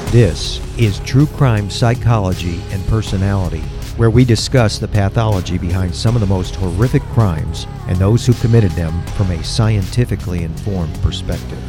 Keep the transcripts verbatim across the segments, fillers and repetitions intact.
This is True Crime Psychology and Personality, where we discuss the pathology behind some of the most horrific crimes and those who committed them from a scientifically informed perspective.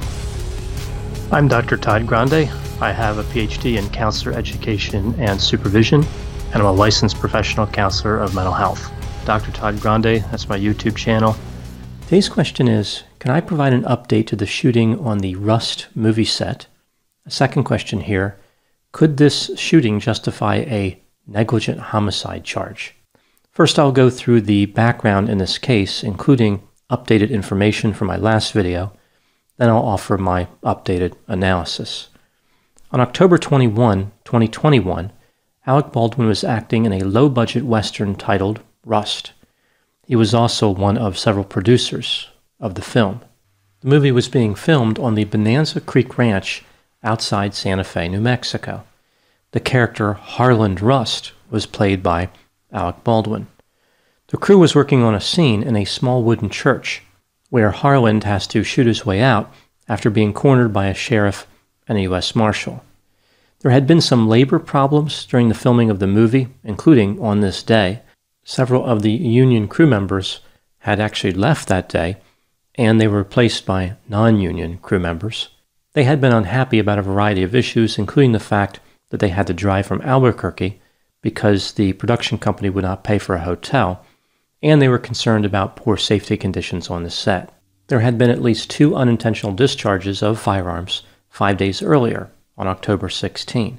I'm Doctor Todd Grande. I have a P H D in counselor education and supervision, and I'm a licensed professional counselor of mental health. Doctor Todd Grande, that's my YouTube channel. Today's question is, can I provide an update to the shooting on the Rust movie set? A second question here, could this shooting justify a negligent homicide charge? First, I'll go through the background in this case, including updated information from my last video. Then I'll offer my updated analysis. On October twenty-first, twenty twenty-one, Alec Baldwin was acting in a low-budget Western titled Rust. He was also one of several producers of the film. The movie was being filmed on the Bonanza Creek Ranch outside Santa Fe, New Mexico. The character Harland Rust was played by Alec Baldwin. The crew was working on a scene in a small wooden church where Harland has to shoot his way out after being cornered by a sheriff and a U S Marshal. There had been some labor problems during the filming of the movie, including on this day. Several of the union crew members had actually left that day, and they were replaced by non-union crew members. They had been unhappy about a variety of issues, including the fact that they had to drive from Albuquerque because the production company would not pay for a hotel, and they were concerned about poor safety conditions on the set. There had been at least two unintentional discharges of firearms five days earlier, on October sixteenth.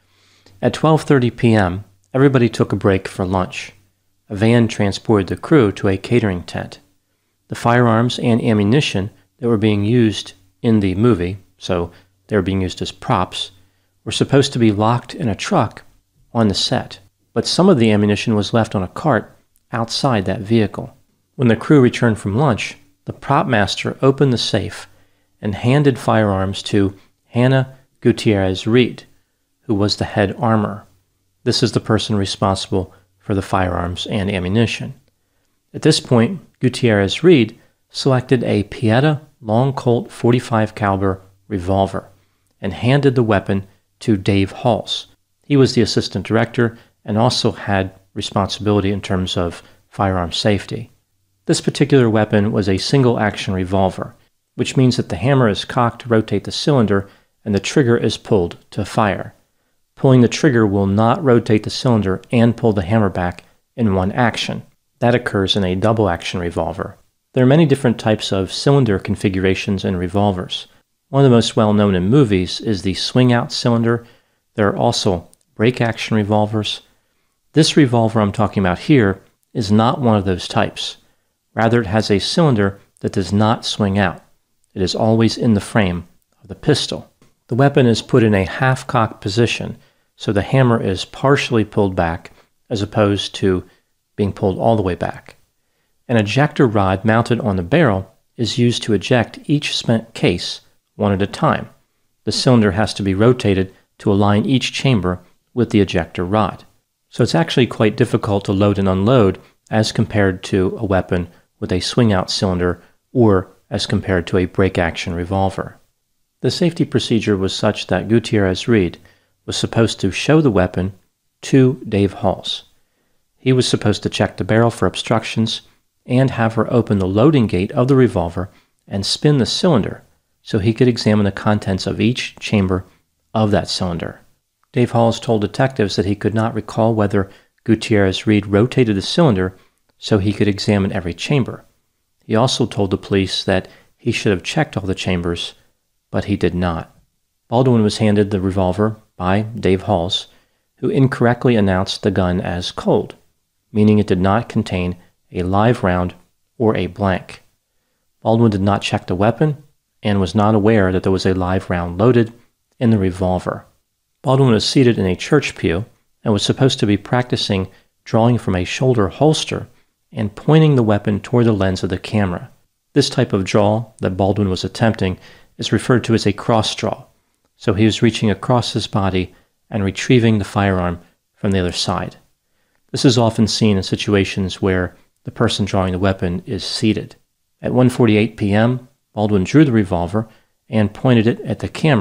At twelve thirty p.m., everybody took a break for lunch. A van transported the crew to a catering tent. The firearms and ammunition that were being used in the movie, so they were being used as props, were supposed to be locked in a truck on the set, but some of the ammunition was left on a cart outside that vehicle. When the crew returned from lunch, the prop master opened the safe and handed firearms to Hannah Gutierrez Reed, who was the head armorer. This is the person responsible for the firearms and ammunition. At this point, Gutierrez Reed selected a Pietta Long Colt forty-five caliber revolver and handed the weapon to Dave Halls. He was the assistant director and also had responsibility in terms of firearm safety. This particular weapon was a single-action revolver, which means that the hammer is cocked to rotate the cylinder and the trigger is pulled to fire. Pulling the trigger will not rotate the cylinder and pull the hammer back in one action. That occurs in a double-action revolver. There are many different types of cylinder configurations in revolvers. One of the most well-known in movies is the swing-out cylinder. There are also break-action revolvers. This revolver I'm talking about here is not one of those types. Rather, it has a cylinder that does not swing out. It is always in the frame of the pistol. The weapon is put in a half-cocked position, so the hammer is partially pulled back as opposed to being pulled all the way back. An ejector rod mounted on the barrel is used to eject each spent case one at a time. The cylinder has to be rotated to align each chamber with the ejector rod. So it's actually quite difficult to load and unload as compared to a weapon with a swing-out cylinder or as compared to a break-action revolver. The safety procedure was such that Gutierrez Reed was supposed to show the weapon to Dave Halls. He was supposed to check the barrel for obstructions and have her open the loading gate of the revolver and spin the cylinder so he could examine the contents of each chamber of that cylinder. Dave Halls told detectives that he could not recall whether Gutierrez Reed rotated the cylinder so he could examine every chamber. He also told the police that he should have checked all the chambers, but he did not. Baldwin was handed the revolver by Dave Halls, who incorrectly announced the gun as cold, meaning it did not contain a live round or a blank. Baldwin did not check the weapon and was not aware that there was a live round loaded in the revolver. Baldwin was seated in a church pew and was supposed to be practicing drawing from a shoulder holster and pointing the weapon toward the lens of the camera. This type of draw that Baldwin was attempting is referred to as a cross draw, so he was reaching across his body and retrieving the firearm from the other side. This is often seen in situations where the person drawing the weapon is seated. At one forty-eight p.m., Baldwin drew the revolver and pointed it at the camera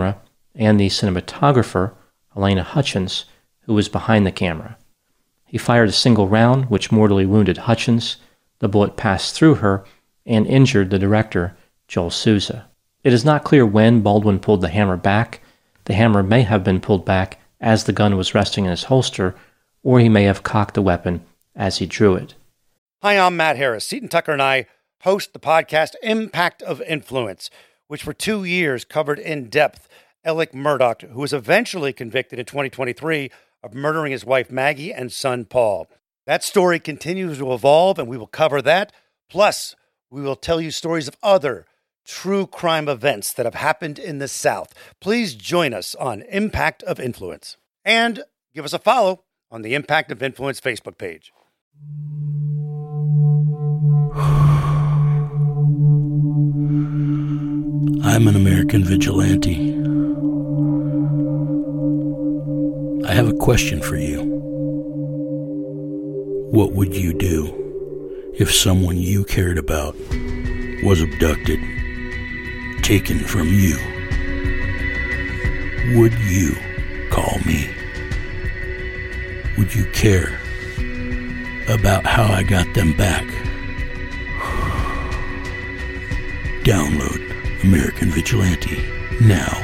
and the cinematographer, Elena Hutchins, who was behind the camera. He fired a single round, which mortally wounded Hutchins. The bullet passed through her and injured the director, Joel Souza. It is not clear when Baldwin pulled the hammer back. The hammer may have been pulled back as the gun was resting in his holster, or he may have cocked the weapon as he drew it. Hi, I'm Matt Harris. Seton Tucker and I host the podcast Impact of Influence, which for two years covered in depth Alec Murdaugh, who was eventually convicted in twenty twenty-three of murdering his wife Maggie and son Paul. That story continues to evolve, and we will cover that. Plus, we will tell you stories of other true crime events that have happened in the South. Please join us on Impact of Influence. And give us a follow on the Impact of Influence Facebook page. I'm an American vigilante. I have a question for you. What would you do if someone you cared about was abducted, taken from you? Would you call me? Would you care about how I got them back? Download American Vigilante now.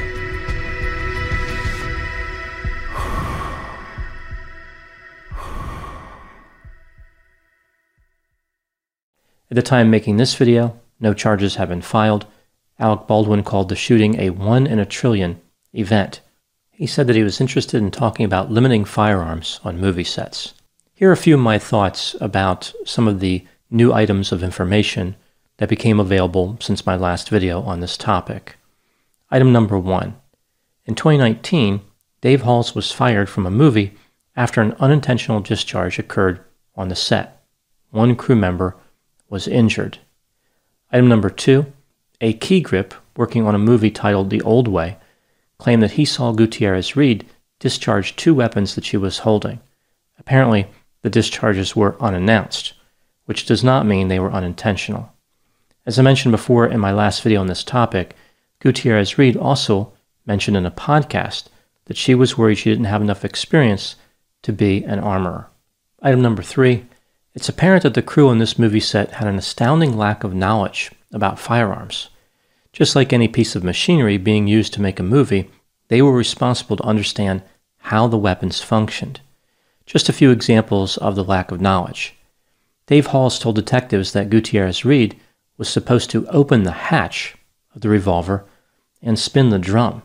At the time making this video, no charges have been filed. Alec Baldwin called the shooting a one in a trillion event. He said that he was interested in talking about limiting firearms on movie sets. Here are a few of my thoughts about some of the new items of information that became available since my last video on this topic. Item number one. In twenty nineteen, Dave Halls was fired from a movie after an unintentional discharge occurred on the set. One crew member was injured. Item number two. A key grip working on a movie titled The Old Way claimed that he saw Gutierrez Reed discharge two weapons that she was holding. Apparently, the discharges were unannounced, which does not mean they were unintentional. As I mentioned before in my last video on this topic, Gutierrez Reed also mentioned in a podcast that she was worried she didn't have enough experience to be an armorer. Item number three. It's apparent that the crew on this movie set had an astounding lack of knowledge about firearms. Just like any piece of machinery being used to make a movie, they were responsible to understand how the weapons functioned. Just a few examples of the lack of knowledge. Dave Halls told detectives that Gutierrez Reed was supposed to open the hatch of the revolver and spin the drum.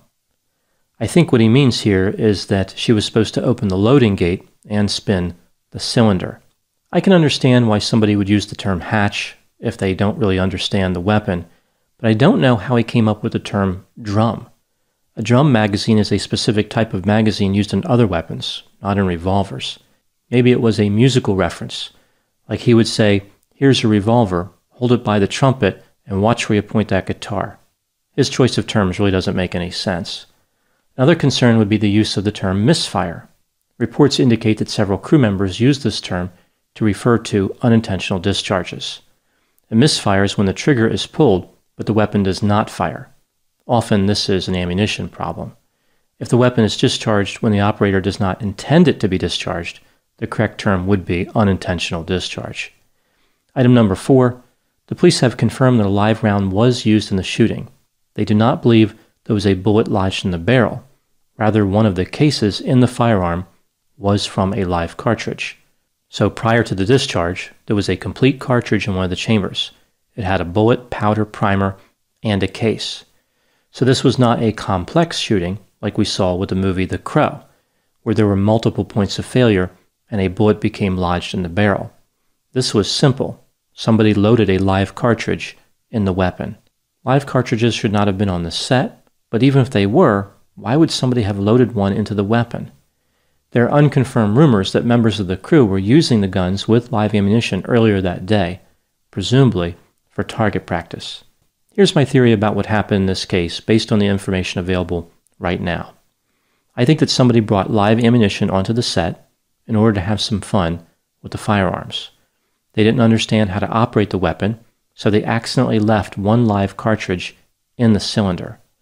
I think what he means here is that she was supposed to open the loading gate and spin the cylinder. I can understand why somebody would use the term hatch if they don't really understand the weapon, but I don't know how he came up with the term drum. A drum magazine is a specific type of magazine used in other weapons, not in revolvers. Maybe it was a musical reference, like he would say, "Here's a revolver, hold it by the trumpet, and watch where you point that guitar." His choice of terms really doesn't make any sense. Another concern would be the use of the term misfire. Reports indicate that several crew members used this term to refer to unintentional discharges. A misfire is when the trigger is pulled, but the weapon does not fire. Often this is an ammunition problem. If the weapon is discharged when the operator does not intend it to be discharged, the correct term would be unintentional discharge. Item number four. The police have confirmed that a live round was used in the shooting. They do not believe there was a bullet lodged in the barrel. Rather, one of the cases in the firearm was from a live cartridge. So prior to the discharge, there was a complete cartridge in one of the chambers. It had a bullet, powder, primer, and a case. So this was not a complex shooting like we saw with the movie The Crow, where there were multiple points of failure and a bullet became lodged in the barrel. This was simple. Somebody loaded a live cartridge in the weapon. Live cartridges should not have been on the set, but even if they were, why would somebody have loaded one into the weapon? There are unconfirmed rumors that members of the crew were using the guns with live ammunition earlier that day, presumably for target practice. Here's my theory about what happened in this case based on the information available right now. I think that somebody brought live ammunition onto the set in order to have some fun with the firearms. They didn't understand how to operate the weapon, so they accidentally left one live cartridge in the cylinder.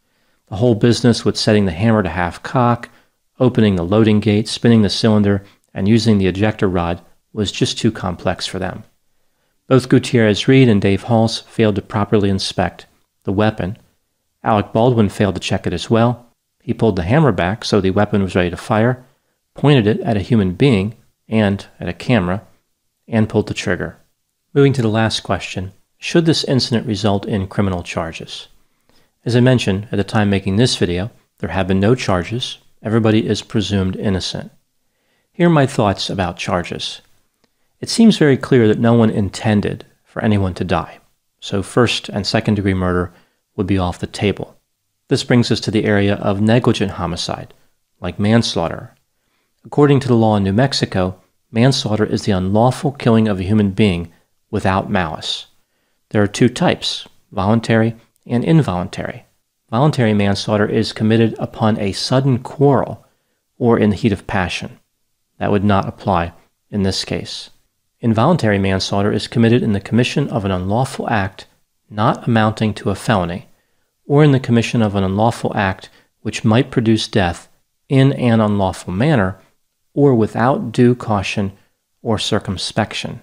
The whole business with setting the hammer to half cock, opening the loading gate, spinning the cylinder, and using the ejector rod was just too complex for them. Both Gutierrez-Reed and Dave Halls failed to properly inspect the weapon. Alec Baldwin failed to check it as well. He pulled the hammer back so the weapon was ready to fire, pointed it at a human being and at a camera, and pulled the trigger. Moving to the last question, should this incident result in criminal charges? As I mentioned at the time making this video, there have been no charges. Everybody is presumed innocent. Here are my thoughts about charges. It seems very clear that no one intended for anyone to die, so first and second degree murder would be off the table. This brings us to the area of negligent homicide, like manslaughter. According to the law in New Mexico, manslaughter is the unlawful killing of a human being without malice. There are two types, voluntary and involuntary. Voluntary manslaughter is committed upon a sudden quarrel or in the heat of passion. That would not apply in this case. Involuntary manslaughter is committed in the commission of an unlawful act not amounting to a felony, or in the commission of an unlawful act which might produce death in an unlawful manner, or without due caution or circumspection.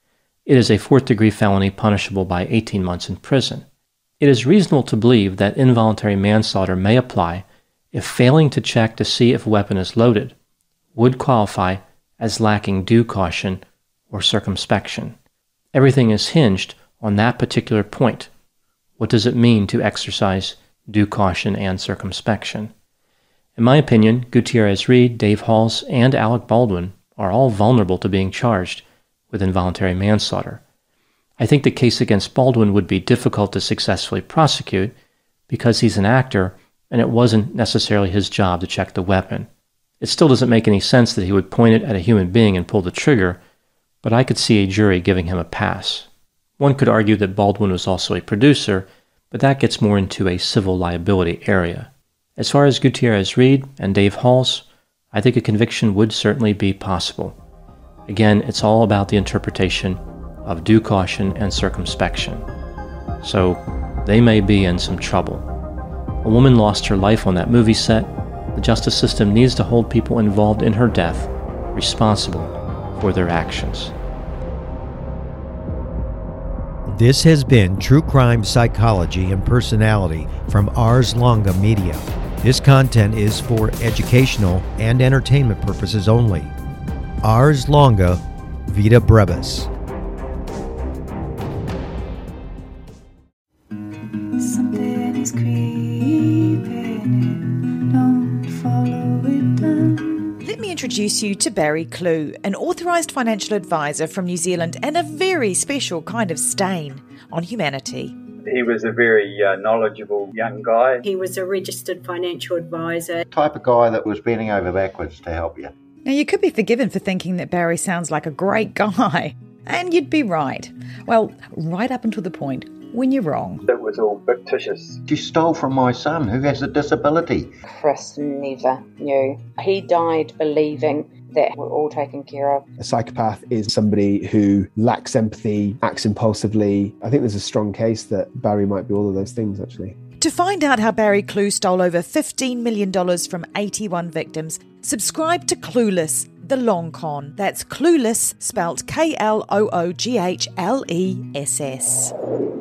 It is a fourth-degree felony punishable by eighteen months in prison. It is reasonable to believe that involuntary manslaughter may apply if failing to check to see if a weapon is loaded would qualify as lacking due caution or circumspection. Everything is hinged on that particular point. What does it mean to exercise due caution and circumspection? In my opinion, Gutierrez-Reed, Dave Halls, and Alec Baldwin are all vulnerable to being charged with involuntary manslaughter. I think the case against Baldwin would be difficult to successfully prosecute because he's an actor and it wasn't necessarily his job to check the weapon. It still doesn't make any sense that he would point it at a human being and pull the trigger, but I could see a jury giving him a pass. One could argue that Baldwin was also a producer, but that gets more into a civil liability area. As far as Gutierrez-Reed and Dave Halls, I think a conviction would certainly be possible. Again, it's all about the interpretation of due caution and circumspection. So, they may be in some trouble. A woman lost her life on that movie set. The justice system needs to hold people involved in her death responsible for their actions. This has been True Crime Psychology and Personality from Ars Longa Media. This content is for educational and entertainment purposes only. Ars Longa, Vita Brevis. Something is creeping, don't follow it down. Let me introduce you to Barry Clew, an authorised financial advisor from New Zealand and a very special kind of stain on humanity. He was a very uh, knowledgeable young guy. He was a registered financial advisor. Type of guy that was bending over backwards to help you. Now, you could be forgiven for thinking that Barry sounds like a great guy, and you'd be right. Well, right up until the point when you're wrong. It was all fictitious. She stole from my son who has a disability. Chris never knew. He died believing that we're all taken care of. A psychopath is somebody who lacks empathy, acts impulsively. I think there's a strong case that Barry might be all of those things, actually. To find out how Barry Clew stole over fifteen million dollars from eighty-one victims, subscribe to Clueless, the long con. That's Clueless, spelt K L O O G H L E S S.